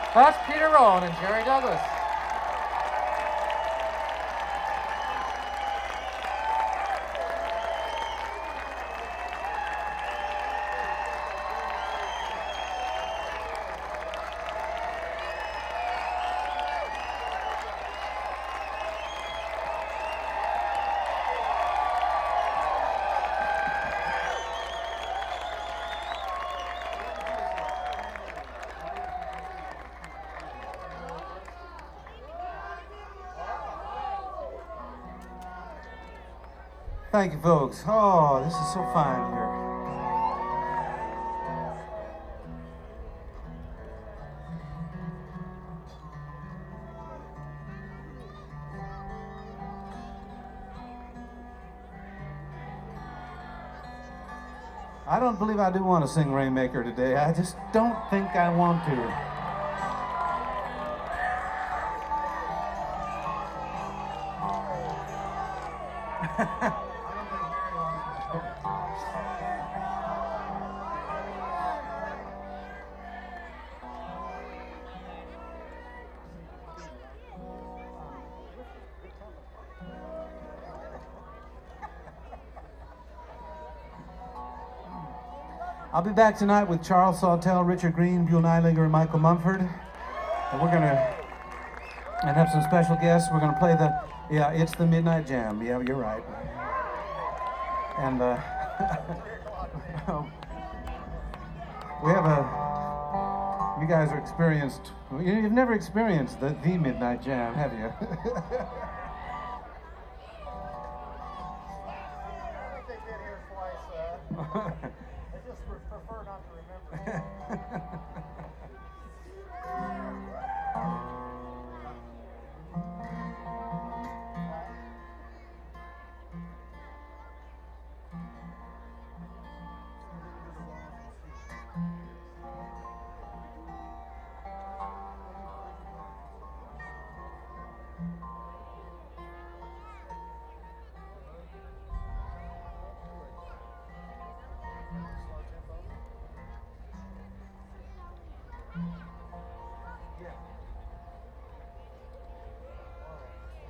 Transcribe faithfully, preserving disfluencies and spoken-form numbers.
That's Peter Rowan and Jerry Douglas. Thank you, folks. Oh, this is so fine here. I don't believe I do want to sing Rainmaker today. I just don't think I want to. I'll be back tonight with Charles Sawtelle, Richard Green, Buell Nylinger, and Michael Mumford. And we're gonna and have some special guests. We're gonna play the yeah, it's the Midnight Jam. Yeah, you're right. And uh, we have a. You guys are experienced. You've never experienced the the Midnight Jam, have you? I just prefer not to remember.